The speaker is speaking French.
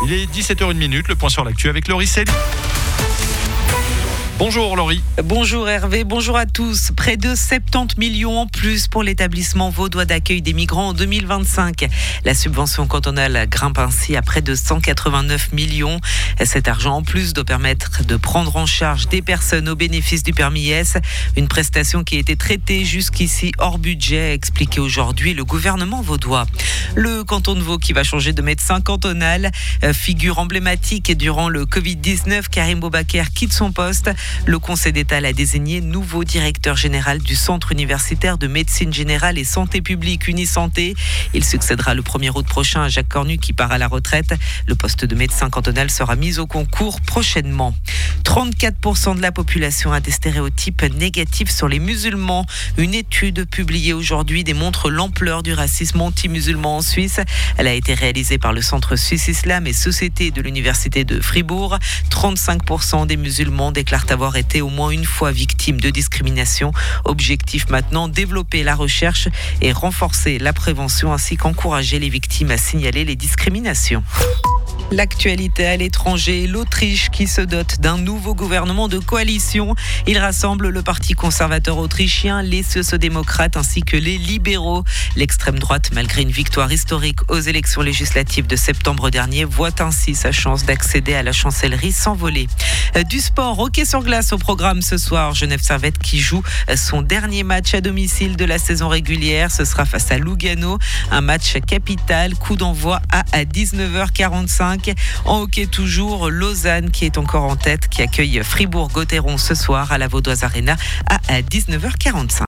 Il est 17h01, le point sur l'actu avec Laurie Céline. Bonjour Laurie. Bonjour Hervé, bonjour à tous. Près de 70 millions en plus pour l'établissement vaudois d'accueil des migrants en 2025. La subvention cantonale grimpe ainsi à près de 189 millions. Cet argent en plus doit permettre de prendre en charge des personnes au bénéfice du permis S. Une prestation qui a été traitée jusqu'ici hors budget, a expliqué aujourd'hui le gouvernement vaudois. Le canton de Vaud qui va changer de médecin cantonal. Figure emblématique durant le Covid-19, Karim Boubaker quitte son poste. Le Conseil d'État l'a désigné nouveau directeur général du Centre universitaire de médecine générale et santé publique Unisanté. Il succédera le 1er août prochain à Jacques Cornu qui part à la retraite. Le poste de médecin cantonal sera mis au concours prochainement. 34% de la population a des stéréotypes négatifs sur les musulmans. Une étude publiée aujourd'hui démontre l'ampleur du racisme anti-musulman en Suisse. Elle a été réalisée par le Centre Suisse Islam et Société de l'Université de Fribourg. 35% des musulmans déclarent avoir été au moins une fois victimes de discrimination. Objectif maintenant, développer la recherche et renforcer la prévention ainsi qu'encourager les victimes à signaler les discriminations. L'actualité à l'étranger, l'Autriche qui se dote d'un nouveau gouvernement de coalition. Il rassemble le parti conservateur autrichien, les sociaux-démocrates ainsi que les libéraux. L'extrême droite, malgré une victoire historique aux élections législatives de septembre dernier, voit ainsi sa chance d'accéder à la chancellerie s'envoler. Du sport, hockey sur glace au programme ce soir. Genève Servette qui joue son dernier match à domicile de la saison régulière. Ce sera face à Lugano, un match capital. Coup d'envoi à 19h45. En hockey toujours, Lausanne qui est encore en tête, qui accueille Fribourg-Gotteron ce soir à la Vaudoise Arena à 19h45.